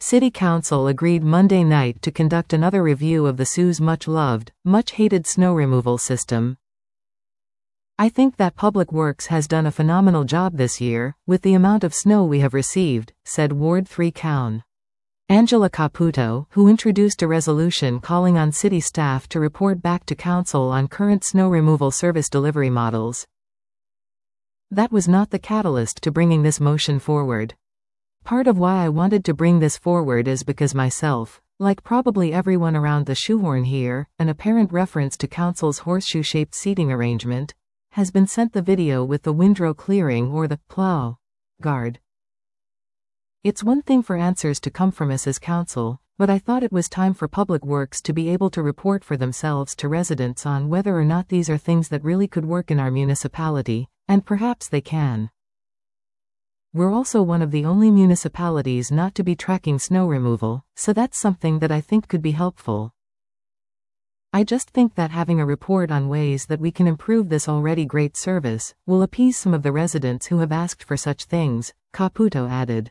City Council agreed Monday night to conduct another review of the SU's much-loved, much-hated snow removal system. I think that Public Works has done a phenomenal job this year, with the amount of snow we have received, said Ward 3 Coun. Angela Caputo, who introduced a resolution calling on city staff to report back to council on current snow removal service delivery models. That was not the catalyst to bringing this motion forward. Part of why I wanted to bring this forward is because myself, like probably everyone around the shoehorn here, an apparent reference to council's horseshoe-shaped seating arrangement, has been sent the video with the windrow clearing or the plow guard. It's one thing for answers to come from us as council, but I thought it was time for Public Works to be able to report for themselves to residents on whether or not these are things that really could work in our municipality, and perhaps they can. We're also one of the only municipalities not to be tracking snow removal, so that's something that I think could be helpful. I just think that having a report on ways that we can improve this already great service will appease some of the residents who have asked for such things, Caputo added.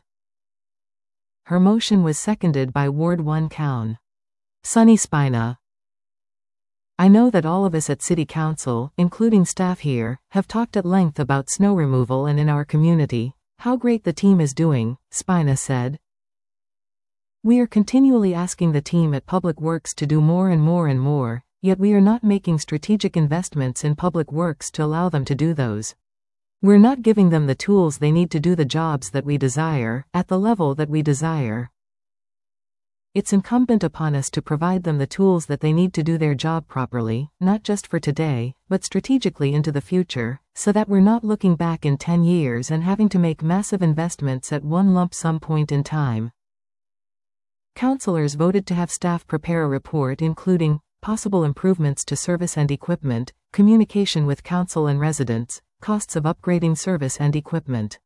Her motion was seconded by Ward 1 Coun. Sunny Spina. I know that all of us at City Council, including staff here, have talked at length about snow removal and in our community, how great the team is doing, Spina said. We are continually asking the team at Public Works to do more and more and more, yet we are not making strategic investments in Public Works to allow them to do those. We're not giving them the tools they need to do the jobs that we desire, at the level that we desire. It's incumbent upon us to provide them the tools that they need to do their job properly, not just for today, but strategically into the future, so that we're not looking back in 10 years and having to make massive investments at one lump sum point in time. Councilors voted to have staff prepare a report including possible improvements to service and equipment, communication with council and residents, costs of upgrading service and equipment.